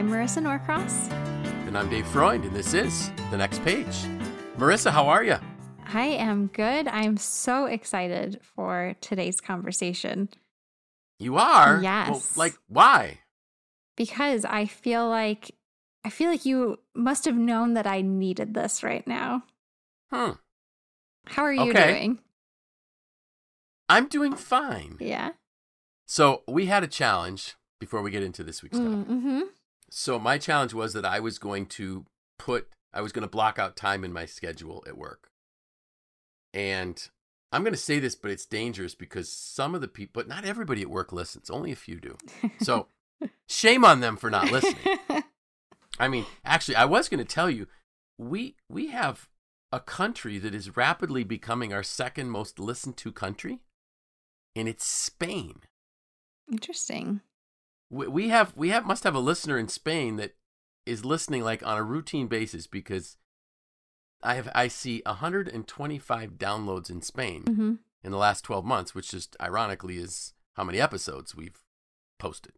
I'm Marissa Norcross. And I'm Dave Freund, and this is The Next Page. Marissa, how are you? I am good. I'm so excited for today's conversation. You are? Yes. Well, why? Because I feel like you must have known that I needed this right now. How are you doing? I'm doing fine. Yeah. So we had a challenge before we get into this week's stuff. Mm-hmm. So my challenge was that I was going to block out time in my schedule at work. And I'm going to say this, but it's dangerous because some of the people, but not everybody at work listens. Only a few do. So shame on them for not listening. I mean, actually, I was going to tell you, we have a country that is rapidly becoming our second most listened to country, and it's Spain. Interesting. We must have a listener in Spain that is listening like on a routine basis because I see 125 downloads in Spain in the last 12 months, which just ironically is how many episodes we've posted.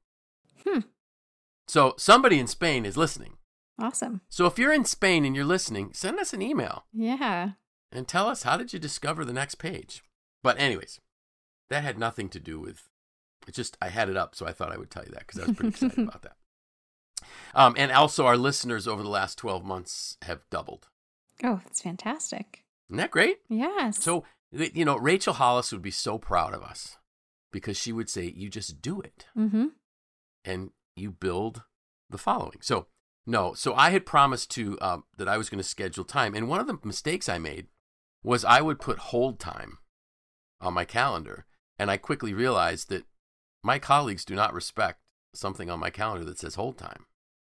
So somebody in Spain is listening. Awesome. So if you're in Spain and you're listening, send us an email. Yeah. And tell us, how did you discover The Next Page? But anyways, that had nothing to do with, I had it up, so I thought I would tell you that because I was pretty excited about that. And also our listeners over the last 12 months have doubled. Oh, that's fantastic. Isn't that great? Yes. So, Rachel Hollis would be so proud of us because she would say, you just do it. Mm-hmm. And you build the following. So I had promised to that I was going to schedule time. And one of the mistakes I made was I would put hold time on my calendar. And I quickly realized that my colleagues do not respect something on my calendar that says hold time.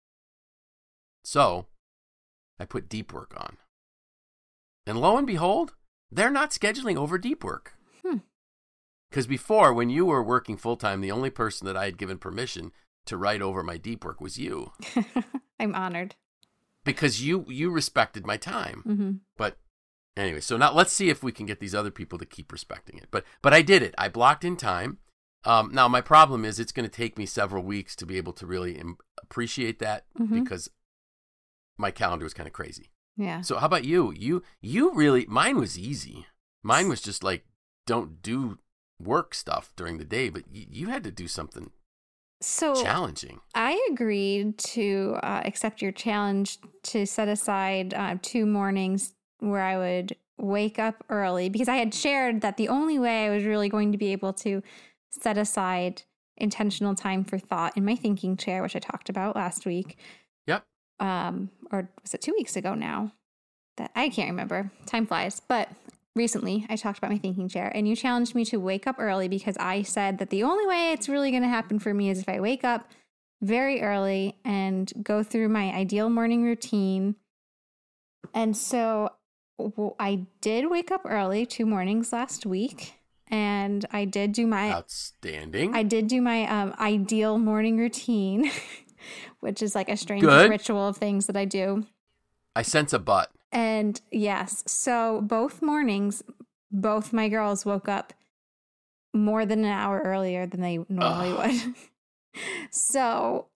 So I put deep work on. And lo and behold, they're not scheduling over deep work. Because before, when you were working full-time, the only person that I had given permission to write over my deep work was you. I'm honored. Because you respected my time. Mm-hmm. But anyway, so now let's see if we can get these other people to keep respecting it. But I did it. I blocked in time. Now, my problem is it's going to take me several weeks to be able to really appreciate that because my calendar was kind of crazy. Yeah. So how about you? You really, mine was easy. Mine was just like, don't do work stuff during the day, but you had to do something challenging. I agreed to accept your challenge to set aside 2 mornings where I would wake up early because I had shared that the only way I was really going to be able to set aside intentional time for thought in my thinking chair, which I talked about last week. Yep. Or was it 2 weeks ago now? That I can't remember. Time flies. But recently I talked about my thinking chair and you challenged me to wake up early because I said that the only way it's really going to happen for me is if I wake up very early and go through my ideal morning routine. And so I did wake up early 2 mornings last week. And I did do my outstanding. I did do my ideal morning routine, which is like a strange ritual of things that I do. I sense a but. And yes, so both mornings, both my girls woke up more than an hour earlier than they normally would. So,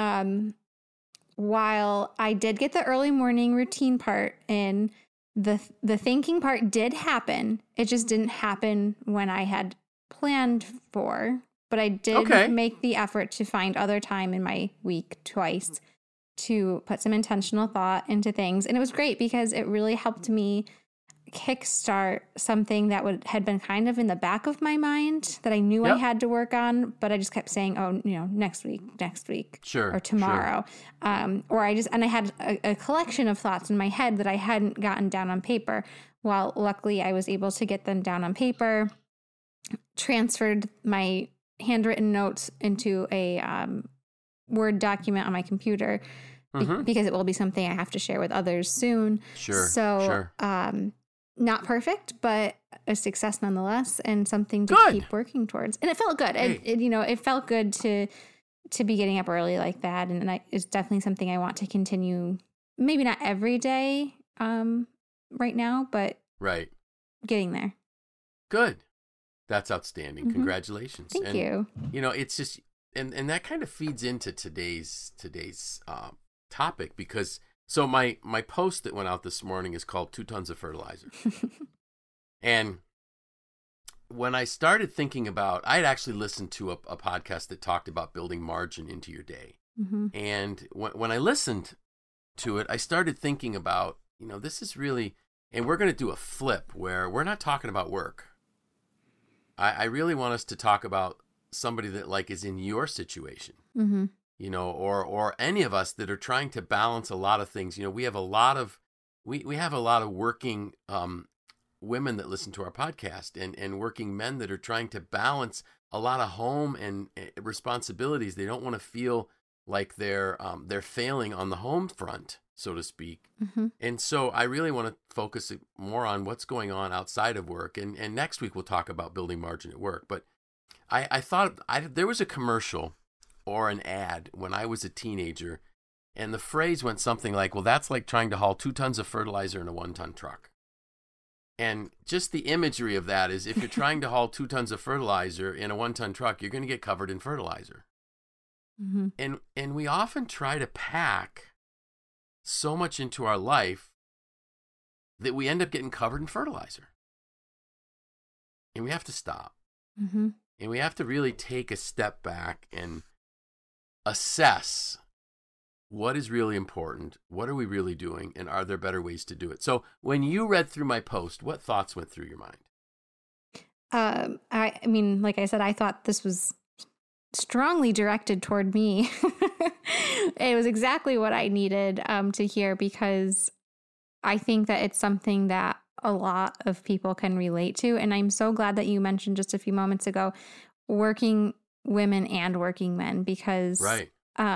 while I did get the early morning routine part in, the thinking part did happen. It just didn't happen when I had planned for. But I did make the effort to find other time in my week twice to put some intentional thought into things. And it was great because it really helped me kickstart something that had been kind of in the back of my mind that I knew I had to work on, but I just kept saying, next week, sure, or tomorrow. Sure. I had a collection of thoughts in my head that I hadn't gotten down on paper. Well, luckily I was able to get them down on paper, transferred my handwritten notes into a Word document on my computer because it will be something I have to share with others soon. Sure. So, not perfect, but a success nonetheless, and something to keep working towards. And it felt good. Hey. It felt good to be getting up early like that. And it's definitely something I want to continue. Maybe not every day right now, but getting there. Good. That's outstanding. Congratulations. Thank you. It's just, and that kind of feeds into today's topic, because so my post that went out this morning is called 2 tons of fertilizer. And when I started thinking about, I had actually listened to a podcast that talked about building margin into your day. Mm-hmm. And when I listened to it, I started thinking about, this is really, and we're going to do a flip where we're not talking about work. I really want us to talk about somebody that like is in your situation, mm-hmm. Or any of us that are trying to balance a lot of things. We have a lot of, we have a lot of working women that listen to our podcast, and working men that are trying to balance a lot of home and responsibilities. They don't want to feel like they're failing on the home front, so to speak. Mm-hmm. And so I really want to focus more on what's going on outside of work. And next week we'll talk about building margin at work. But I thought there was a commercial or an ad when I was a teenager, and the phrase went something like, well, that's like trying to haul 2 tons of fertilizer in a 1-ton truck. And just the imagery of that is, if you're trying to haul 2 tons of fertilizer in a 1-ton truck, you're going to get covered in fertilizer. Mm-hmm. And we often try to pack so much into our life that we end up getting covered in fertilizer. And we have to stop. Mm-hmm. And we have to really take a step back and assess what is really important, what are we really doing, and are there better ways to do it? So when you read through my post, what thoughts went through your mind? I mean, like I said, I thought this was strongly directed toward me. It was exactly what I needed to hear, because I think that it's something that a lot of people can relate to. And I'm so glad that you mentioned just a few moments ago working women and working men, because right.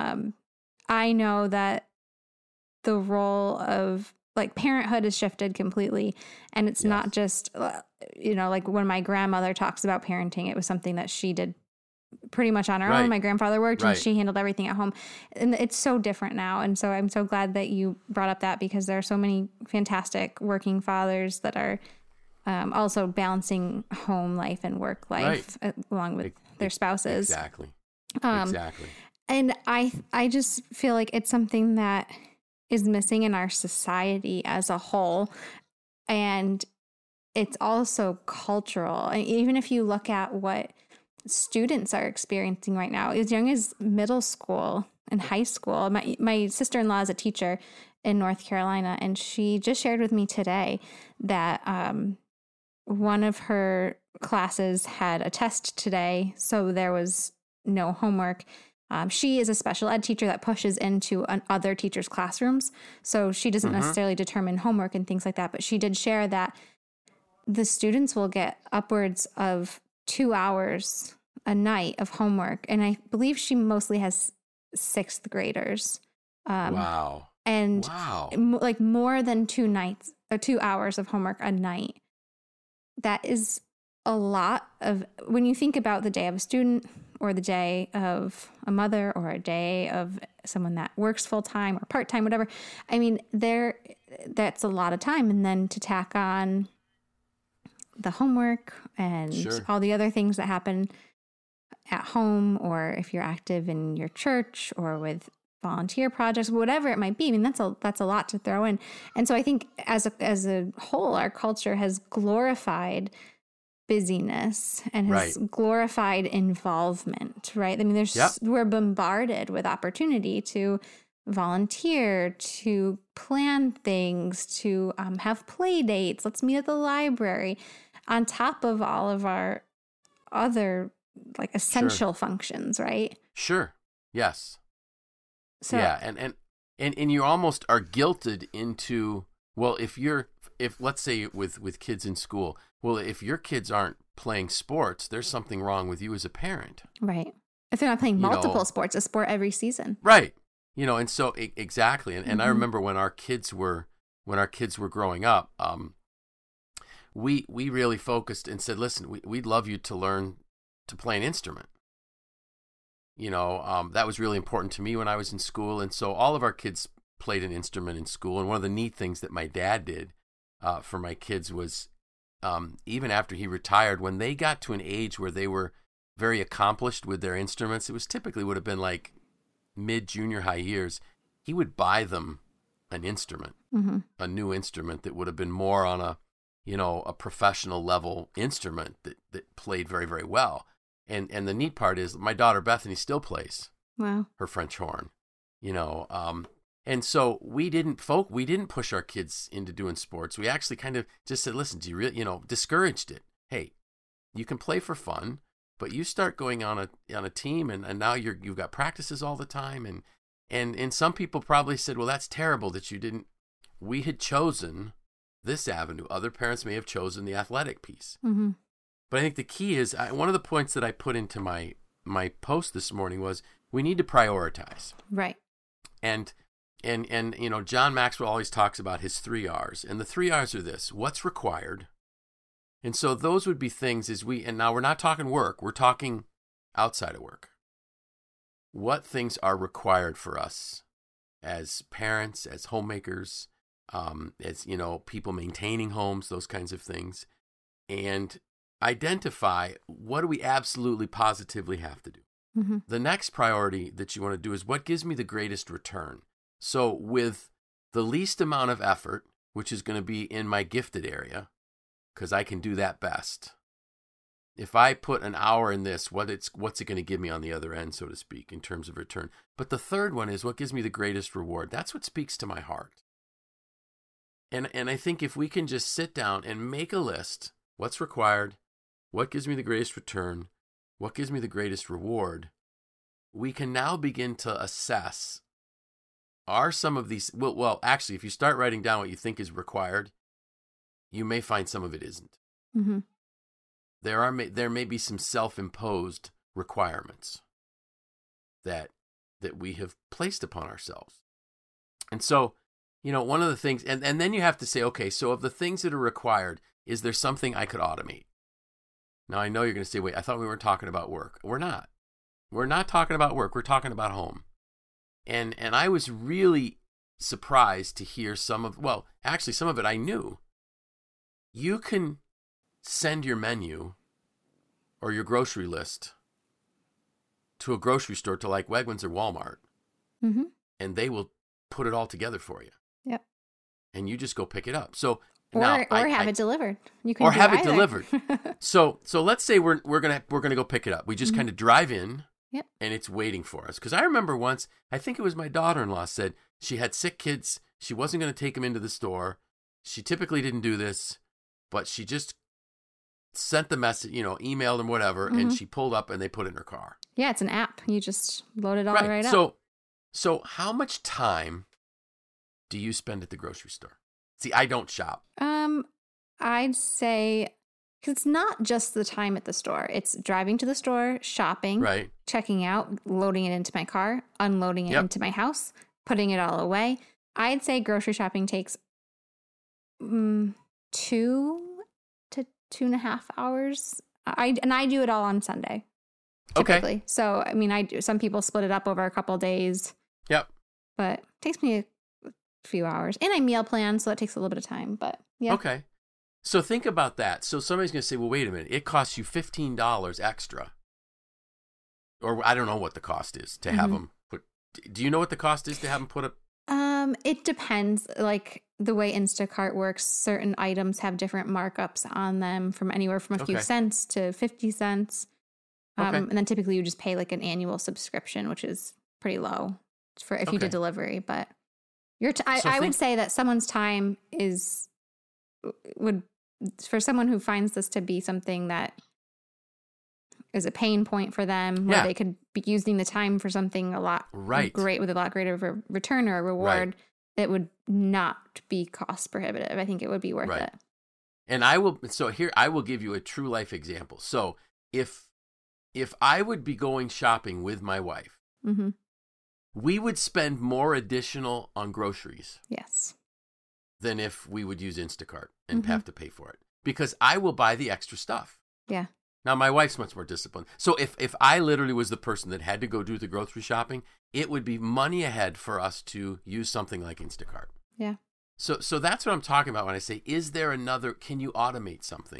I know that the role of like parenthood has shifted completely. And it's yes. not just, like when my grandmother talks about parenting, it was something that she did pretty much on her right. own. My grandfather worked right. and she handled everything at home. And it's so different now. And so I'm so glad that you brought up that, because there are so many fantastic working fathers that are also balancing home life and work life right. along with their spouses. Exactly. And I just feel like it's something that is missing in our society as a whole. And it's also cultural. And even if you look at what students are experiencing right now, as young as middle school and high school. My sister-in-law is a teacher in North Carolina, and she just shared with me today that one of her classes had a test today, so there was no homework. She is a special ed teacher that pushes into other teachers' classrooms, so she doesn't mm-hmm. necessarily determine homework and things like that, but she did share that the students will get upwards of 2 hours a night of homework. And I believe she mostly has 6th graders. Wow. And like more than 2 hours of homework a night. That is a lot of, when you think about the day of a student or the day of a mother or a day of someone that works full time or part time, whatever. I mean, that's a lot of time. And then to tack on the homework and sure. all the other things that happen at home, or if you're active in your church or with volunteer projects, whatever it might be. I mean, that's a lot to throw in. And so I think as a whole, our culture has glorified busyness and has right. glorified involvement, right? I mean, we're bombarded with opportunity to volunteer, to plan things, to have play dates. Let's meet at the library, on top of all of our other like essential sure. functions, right? Sure. Yes. So yeah, and you almost are guilted into, well, if let's say with kids in school, well, if your kids aren't playing sports, there's something wrong with you as a parent. Right. If they're not playing multiple sports, a sport every season. Right. And so exactly. And mm-hmm. I remember when our kids were growing up, we really focused and said, listen, we'd love you to learn to play an instrument. That was really important to me when I was in school. And so all of our kids played an instrument in school. And one of the neat things that my dad did for my kids was, even after he retired, when they got to an age where they were very accomplished with their instruments, it was typically would have been like mid junior high years, he would buy them an instrument, a new instrument that would have been more on a, a professional level instrument that played very, very well. And the neat part is my daughter Bethany still plays her French horn, and so we didn't push our kids into doing sports. We actually kind of just said, listen, do you really, discouraged it. Hey, you can play for fun, but you start going on a team and now you've got practices all the time. And some people probably said, well, that's terrible that you didn't. We had chosen this avenue. Other parents may have chosen the athletic piece. Mm-hmm. But I think the key is, one of the points that I put into my post this morning was we need to prioritize. Right. And John Maxwell always talks about his 3 R's. And the 3 R's are this: what's required. And so those would be things and now we're not talking work, we're talking outside of work. What things are required for us as parents, as homemakers, as, people maintaining homes, those kinds of things, and identify what do we absolutely positively have to do. Mm-hmm. The next priority that you want to do is what gives me the greatest return. So with the least amount of effort, which is going to be in my gifted area, because I can do that best. If I put an hour in this, what's it going to give me on the other end, so to speak, in terms of return? But the third one is what gives me the greatest reward. That's what speaks to my heart. And I think if we can just sit down and make a list, what's required, what gives me the greatest return, what gives me the greatest reward, we can now begin to assess, are some of these, well, actually, if you start writing down what you think is required, you may find some of it isn't. Mm-hmm. There may be some self-imposed requirements that we have placed upon ourselves. And so, one of the things, and then you have to say, okay, so of the things that are required, is there something I could automate? Now, I know you're going to say, wait, I thought we were talking about work. We're not. We're not talking about work. We're talking about home. And I was really surprised to hear some of it I knew. You can send your menu or your grocery list to a grocery store, to like Wegmans or Walmart, mm-hmm. and they will put it all together for you. Yep. And you just go pick it up. So or have it delivered. You can have it delivered. So let's say we're gonna go pick it up. We just mm-hmm. kind of drive in. Yep. And it's waiting for us. Because I remember once, I think it was my daughter-in-law said she had sick kids. She wasn't going to take them into the store. She typically didn't do this, but she just sent the message, emailed them, whatever, mm-hmm. and she pulled up and they put it in her car. Yeah, it's an app. You just load it all right up. So how much time do you spend at the grocery store? See, I don't shop. I'd say, because it's not just the time at the store. It's driving to the store, shopping, right, checking out, loading it into my car, unloading it into my house, putting it all away. I'd say grocery shopping takes 2 to 2.5 hours. I do it all on Sunday, typically. Okay. So, I mean, some people split it up over a couple of days. Yep. But it takes me a few hours. And I meal plan, so that takes a little bit of time. But, yeah. Okay. So think about that. So somebody's going to say, well, wait a minute. It costs you $15 extra. Or I don't know what the cost is to have them put. Do you know what the cost is to have them put up? It depends. Like the way Instacart works, certain items have different markups on them, from anywhere from a few cents to 50 cents. And then typically you just pay like an annual subscription, which is pretty low for if you did delivery. But I would say that someone's time would, for someone who finds this to be something that is a pain point for them, where they could be using the time for something a lot great with a lot greater of a return or a reward, it would not be cost prohibitive. I think it would be worth it. And I will give you a true life example. So if I would be going shopping with my wife, mm-hmm. we would spend more additional on groceries. Yes. Than if we would use Instacart and mm-hmm. have to pay for it. Because I will buy the extra stuff. Yeah. Now, my wife's much more disciplined. So if I literally was the person that had to go do the grocery shopping, it would be money ahead for us to use something like Instacart. Yeah. So that's what I'm talking about when I say, can you automate something?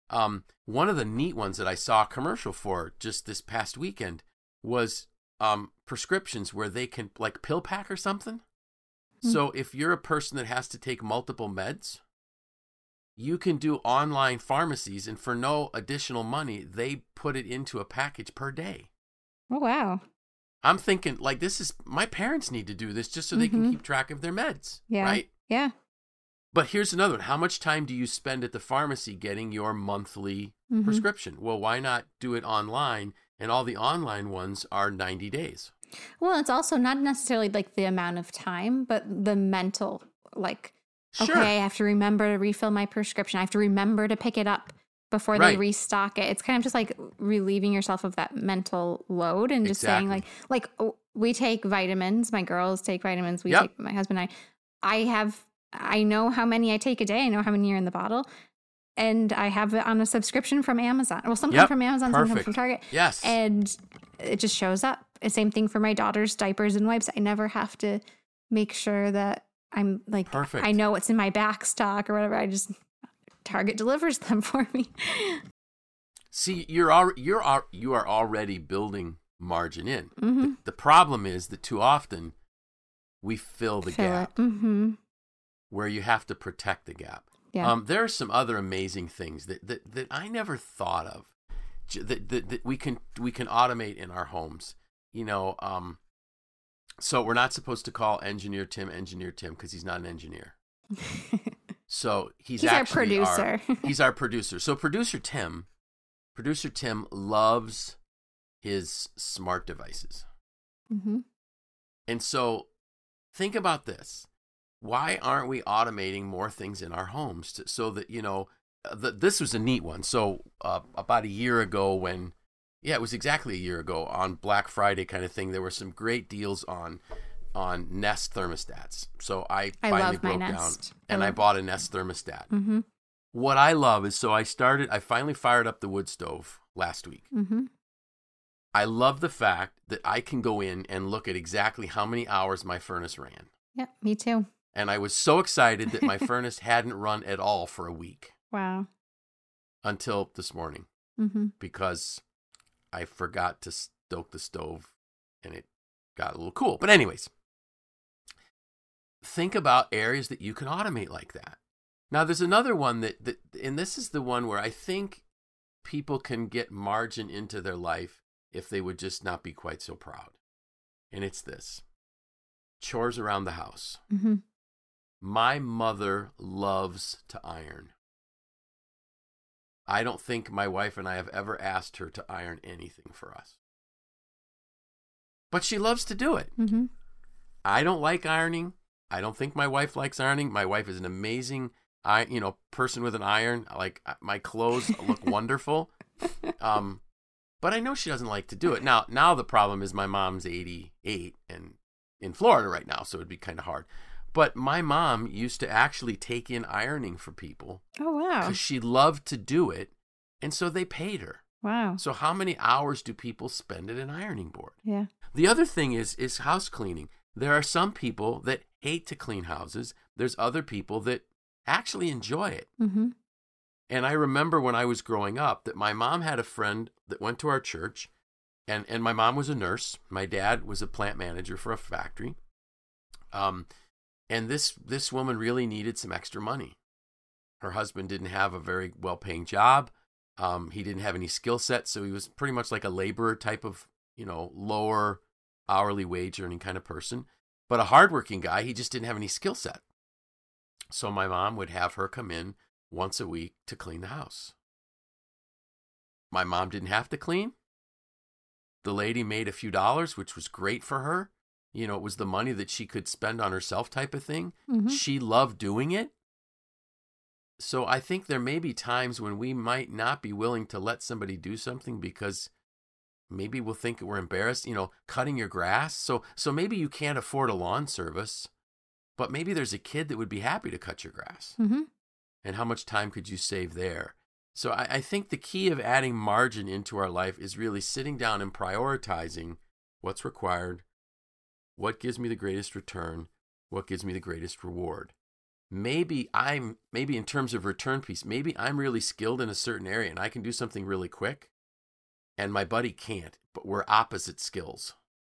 One of the neat ones that I saw a commercial for just this past weekend was prescriptions where they can, like pill pack or something. So if you're a person that has to take multiple meds, you can do online pharmacies, and for no additional money, they put it into a package per day. Oh, wow. I'm thinking, like, my parents need to do this just so they can keep track of their meds, right? Yeah. But here's another one. How much time do you spend at the pharmacy getting your monthly prescription? Well, why not do it online? And all the online ones are 90 days. Well, it's also not necessarily like the amount of time, but the mental, like, Sure. Okay, I have to remember to refill my prescription. I have to remember to pick it up before they restock it. It's kind of just like relieving yourself of that mental load and just saying like we take vitamins. My girls take vitamins. We take, my husband and I know how many I take a day. I know how many are in the bottle. And I have it on a subscription from Amazon. Well, sometimes from Amazon, sometimes from Target. Yes. And it just shows up. Same thing for my daughter's diapers and wipes. I never have to make sure that I'm like, I know what's in my back stock or whatever. I just, Target delivers them for me. See, you are already building margin in. The problem is that too often we fill the gap where you have to protect the gap. Yeah. There are some other amazing things that I never thought of that we can automate in our homes. You know, so we're not supposed to call engineer Tim because he's not an engineer. So he's our producer. He's our producer. So producer Tim loves his smart devices. And so think about this. Why aren't we automating more things in our homes so that, you know, this was a neat one. So about a year ago it was exactly a year ago on Black Friday kind of thing, there were some great deals on Nest thermostats. So I finally broke down and I bought a Nest thermostat. What I love is, I finally fired up the wood stove last week. I love the fact that I can go in and look at exactly how many hours my furnace ran. Yeah, me too. And I was so excited that my furnace hadn't run at all for a week. Wow. Until this morning. Because I forgot to stoke the stove and it got a little cool. But anyways, think about areas that you can automate like that. Now, there's another one and this is the one where I think people can get margin into their life if they would just not be quite so proud. And it's this: chores around the house. My mother loves to iron. I don't think my wife and I have ever asked her to iron anything for us. But she loves to do it. I don't like ironing. I don't think my wife likes ironing. My wife is an amazing person with an iron. Like, my clothes look wonderful. But I know she doesn't like to do it. Now the problem is my mom's 88 and in Florida right now, so it'd be kind of hard. But my mom used to actually take in ironing for people. Oh, wow. Because she loved to do it, and so they paid her. Wow. So how many hours do people spend at an ironing board? Yeah. The other thing is house cleaning. There are some people that hate to clean houses. There's other people that actually enjoy it. And I remember when I was growing up that my mom had a friend that went to our church, and my mom was a nurse. My dad was a plant manager for a factory. And this woman really needed some extra money. Her husband didn't have a very well-paying job. He didn't have any skill set, so he was pretty much like a laborer type of, lower hourly wage earning kind of person. But a hardworking guy, he just didn't have any skill set. So my mom would have her come in once a week to clean the house. My mom didn't have to clean. The lady made a few dollars, which was great for her. It was the money that she could spend on herself type of thing. She loved doing it. So I think there may be times when we might not be willing to let somebody do something because maybe we'll think we're embarrassed, cutting your grass. So maybe you can't afford a lawn service, but maybe there's a kid that would be happy to cut your grass. And how much time could you save there? So I think the key of adding margin into our life is really sitting down and prioritizing what's required, what gives me the greatest return, what gives me the greatest reward. maybe in terms of return piece, maybe I'm really skilled in a certain area and I can do something really quick and my buddy can't, but we're opposite skills.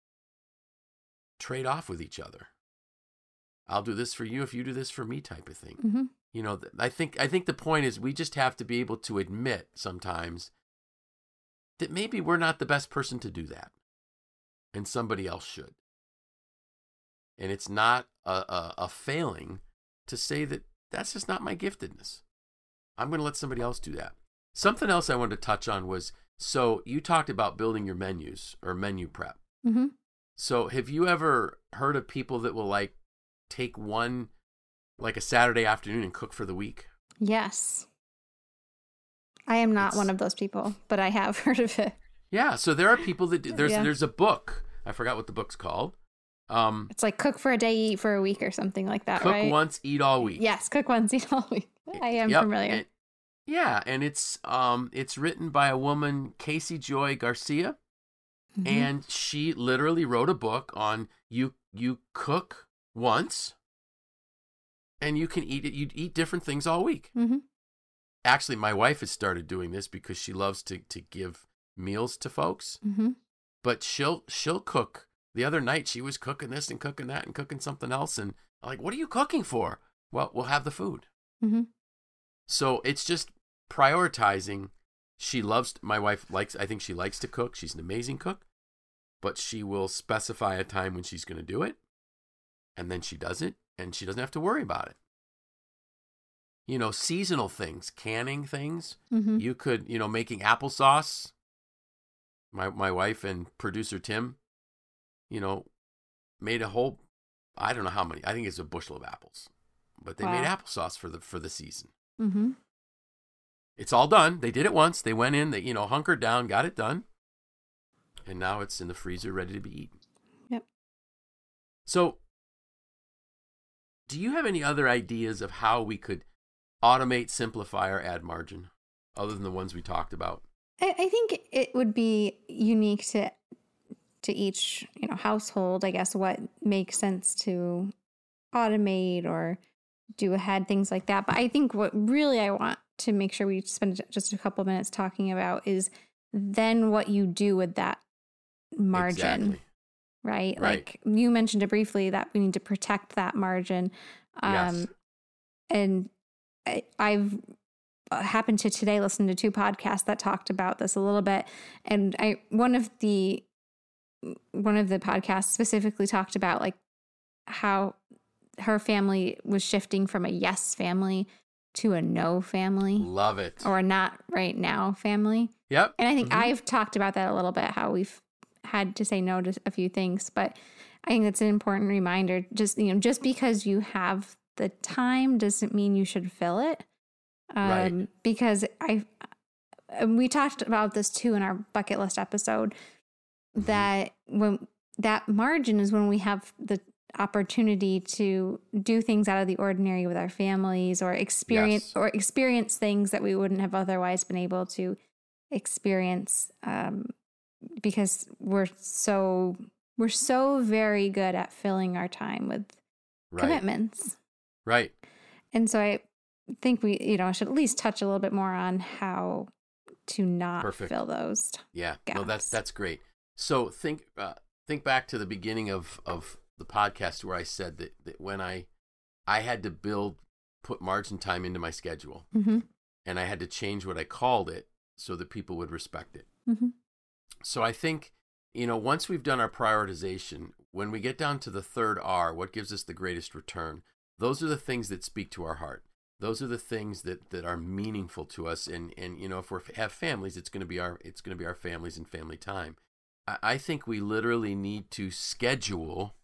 Trade off with each other. I'll do this for you if you do this for me, type of thing. Mm-hmm. You know, I think the point is we just have to be able to admit sometimes that maybe we're not the best person to do that and somebody else should. And it's not a failing to say that that's just not my giftedness. I'm going to let somebody else do that. Something else I wanted to touch on was, so you talked about building your menus or menu prep. Mm-hmm. So have you ever heard of people that will like take one, like a Saturday afternoon and cook for the week? Yes. I am not one of those people, but I have heard of it. Yeah. So there are people that do, there's a book. I forgot what the book's called. It's like cook for a day, eat for a week or something like that, cook right? Cook once, eat all week. Yes. Cook once, eat all week. I am familiar. And it's written by a woman, Casey Joy Garcia. Mm-hmm. And she literally wrote a book on you cook once and you can eat it. You eat different things all week. Mm-hmm. Actually, my wife has started doing this because she loves to give meals to folks. Mm-hmm. But she'll cook. The other night she was cooking this and cooking that and cooking something else. And I'm like, what are you cooking for? Well, we'll have the food. Mm-hmm. So it's just prioritizing. My wife I think she likes to cook. She's an amazing cook, but she will specify a time when she's going to do it. And then she does it and she doesn't have to worry about it. You know, seasonal things, canning things. Mm-hmm. You could, making applesauce. My wife and producer Tim, made a whole, I don't know how many, I think it's a bushel of apples, but they made applesauce for the season. Mm-hmm. It's all done. They did it once. They went in, they, hunkered down, got it done. And now it's in the freezer ready to be eaten. Yep. So do you have any other ideas of how we could automate, simplify, or add margin other than the ones we talked about? I think it would be unique to each, household, I guess, what makes sense to automate or do ahead, things like that. But I think what really I want to make sure we spend just a couple minutes talking about is then what you do with that margin, exactly. Right? Like you mentioned it briefly that we need to protect that margin. Yes. And I've happened to today listen to 2 podcasts that talked about this a little bit. And one of the podcasts specifically talked about like how her family was shifting from a yes family to a no family. Love it. Or a not right now family. Yep. And I think I've talked about that a little bit, how we've had to say no to a few things, but I think it's an important reminder. Just because you have the time doesn't mean you should fill it. Right. Because we talked about this too in our bucket list episode, that when that margin is when we have the opportunity to do things out of the ordinary with our families or experience things that we wouldn't have otherwise been able to experience, because we're so very good at filling our time with commitments. Right. And so I think we, should at least touch a little bit more on how to not fill those gaps. No, that's great. So think back to the beginning of the podcast where I said that when I had to put margin time into my schedule, and I had to change what I called it so that people would respect it. Mm-hmm. So I think, once we've done our prioritization, when we get down to the third R, what gives us the greatest return? Those are the things that speak to our heart. Those are the things that are meaningful to us. And if we have families, it's going to be our families and family time. I think we literally need to schedule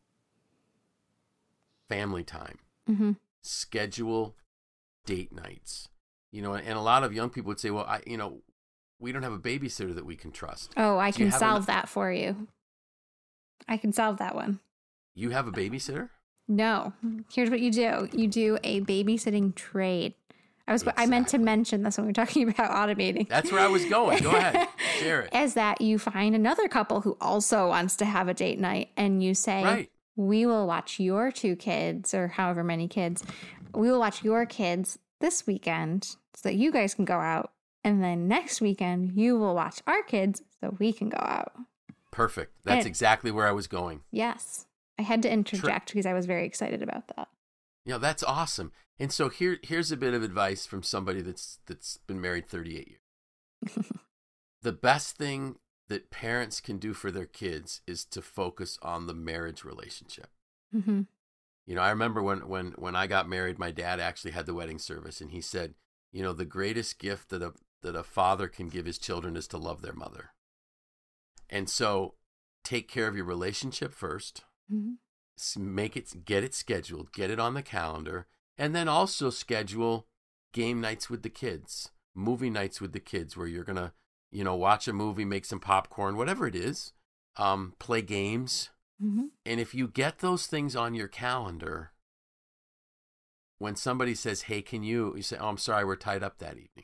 family time, schedule date nights, and a lot of young people would say, well, we don't have a babysitter that we can trust. Oh, I can solve that for you. I can solve that one. You have a babysitter? No. Here's what you do. You do a babysitting trade. I meant to mention this when we were talking about automating. That's where I was going. Go ahead. Share it. As that you find another couple who also wants to have a date night and you say, we will watch your 2 kids or however many kids we will watch your kids this weekend so that you guys can go out. And then next weekend, you will watch our kids so we can go out. Perfect. That's exactly where I was going. Yes. I had to interject because I was very excited about that. Yeah, that's awesome. And so here's a bit of advice from somebody that's been married 38 years. The best thing that parents can do for their kids is to focus on the marriage relationship. Mm-hmm. You know, I remember when I got married, my dad actually had the wedding service, and he said, you know, the greatest gift that a father can give his children is to love their mother. And so take care of your relationship first. Mm-hmm. Get it scheduled, get it on the calendar, and then also schedule game nights with the kids, movie nights with the kids where you're going to, you know, watch a movie, make some popcorn, whatever it is, play games. Mm-hmm. And if you get those things on your calendar, when somebody says, hey, you say, oh, I'm sorry, we're tied up that evening.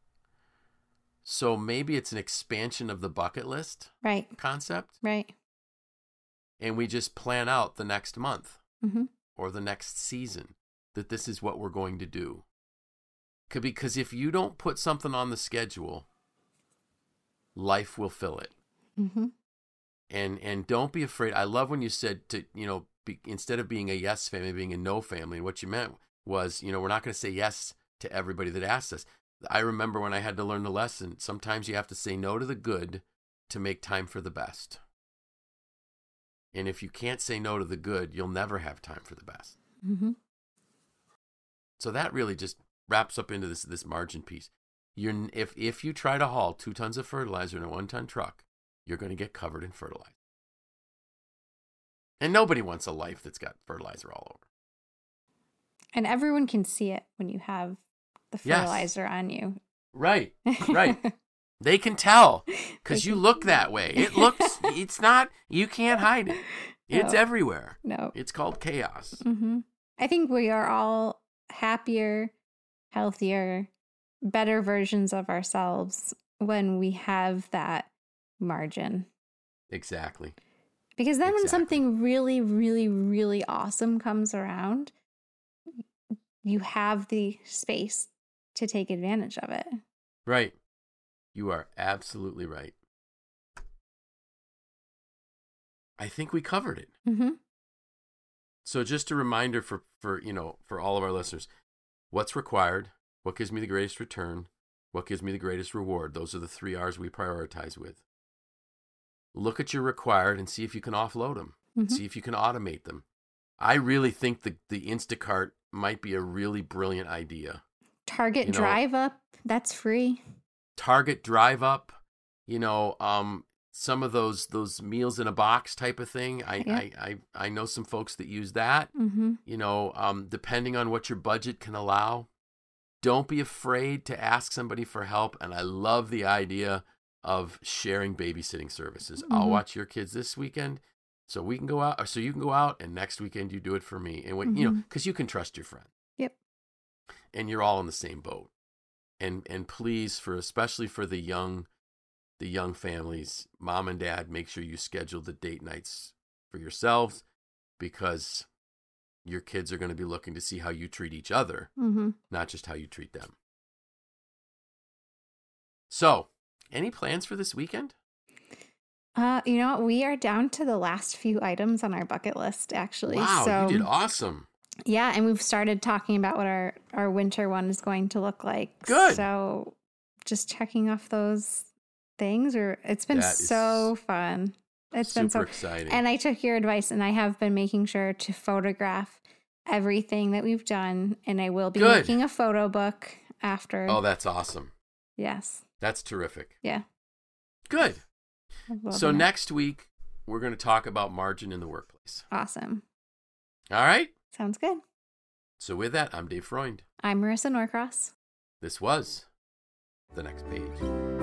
So maybe it's an expansion of the bucket list concept. Right. And we just plan out the next month mm-hmm. or the next season that this is what we're going to do. Because if you don't put something on the schedule, life will fill it. Mm-hmm. And don't be afraid. I love when you said to, you know, instead of being a yes family, being a no family. And what you meant was, you know, we're not going to say yes to everybody that asks us. I remember when I had to learn the lesson, sometimes you have to say no to the good to make time for the best. And if you can't say no to the good, you'll never have time for the best. Mm-hmm. So that really just wraps up into this margin piece. If you try to haul 2 tons of fertilizer in a 1-ton truck, you're going to get covered in fertilizer. And nobody wants a life that's got fertilizer all over. And everyone can see it when you have the fertilizer on you. Right. They can tell because you look that way. It's not, you can't hide it. It's everywhere. No. It's called chaos. Mm-hmm. I think we are all happier, healthier, better versions of ourselves when we have that margin. Exactly. Because then when something really, really, really awesome comes around, you have the space to take advantage of it. Right. You are absolutely right. I think we covered it. Mm-hmm. So just a reminder for all of our listeners, what's required, what gives me the greatest return, what gives me the greatest reward. Those are the 3 R's we prioritize with. Look at your required and see if you can offload them. Mm-hmm. See if you can automate them. I really think the Instacart might be a really brilliant idea. Target Drive Up, that's free. Target Drive Up, some of those meals in a box type of thing. I know some folks that use that. Mm-hmm. Depending on what your budget can allow. Don't be afraid to ask somebody for help. And I love the idea of sharing babysitting services. Mm-hmm. I'll watch your kids this weekend, so we can go out, or so you can go out, and next weekend you do it for me. And when because you can trust your friend. Yep. And you're all in the same boat. And please, especially for the young families, mom and dad, make sure you schedule the date nights for yourselves, because your kids are going to be looking to see how you treat each other, mm-hmm. not just how you treat them. So, any plans for this weekend? We are down to the last few items on our bucket list, actually. Wow, so, you did awesome. Yeah, and we've started talking about what our winter one is going to look like. Good. So just checking off those things, it's been so fun. It's been so exciting. And I took your advice, and I have been making sure to photograph everything that we've done, and I will be making a photo book after. Oh, that's awesome. Yes. That's terrific. Yeah. Good. So next week, we're going to talk about margin in the workplace. Awesome. All right. Sounds good. So with that, I'm Dave Freund. I'm Marissa Norcross. This was The Next Page.